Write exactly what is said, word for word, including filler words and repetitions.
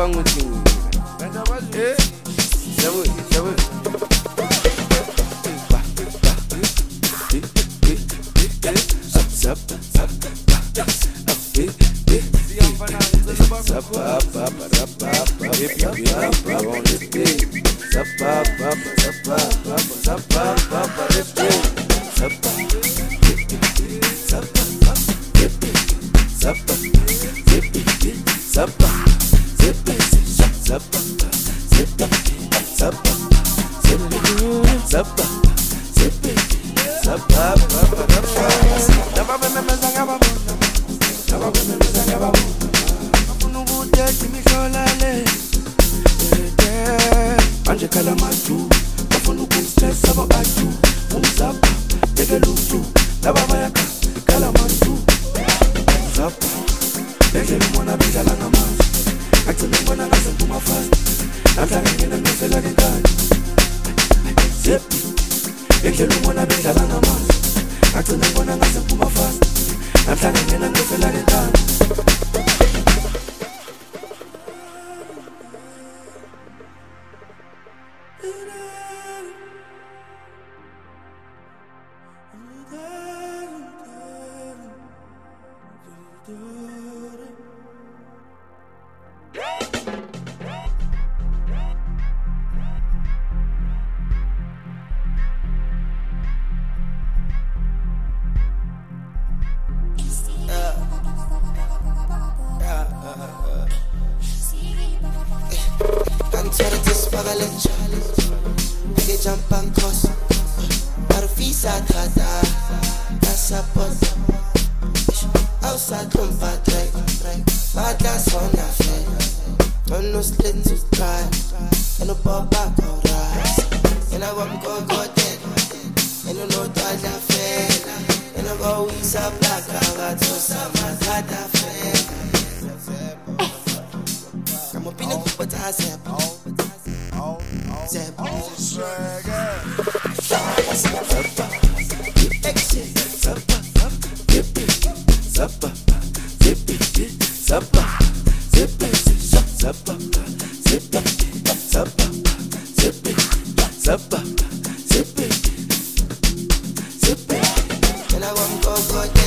bang with you. Eh? Seven, seven. Manje kala matu, bafuna ukungistress ababatu. Umzapha, tekelutu, laba bayaka, kala matu. Umzapha, lendlela umona bidlala ngamazwi. Agcina ngibona ngase ngiphuma fast. Namhlanje ngena ngifela ngenkani. Zipi, lendlela umona bidlala ngamazwi. Agcina ngibona ngase ngiphuma fast. Namhlanje ngena ngifela ngenkani. Che jump and cross Arfisa trata Passaporte Outside from Patrick Badla sona fe On no split to try And no pop back alright And I want go go dead And no no tata fe And I go wings up like I got to some tata fe I'm up in a group but I said Zep, swagger. Zappa, exit. Zappa, zippy, zappa, zippy, zappa, zippy, zappa, zippy, zappa, zippy, zappa, zippy, zippy. And I want go go.